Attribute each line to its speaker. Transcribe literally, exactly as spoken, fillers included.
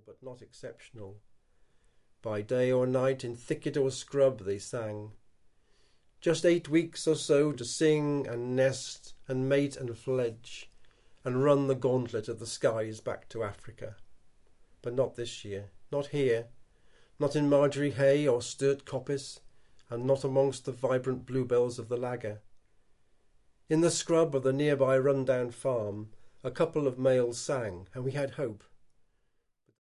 Speaker 1: but not exceptional. By day or night, in thicket or scrub, they sang. Just eight weeks or so to sing and nest and mate and fledge and run the gauntlet of the skies back to Africa. But not this year, not here, not in Margery Hay or Sturt Coppice, and not amongst the vibrant bluebells of the Lager. In the scrub of the nearby run-down farm, a couple of males sang, and we had hope.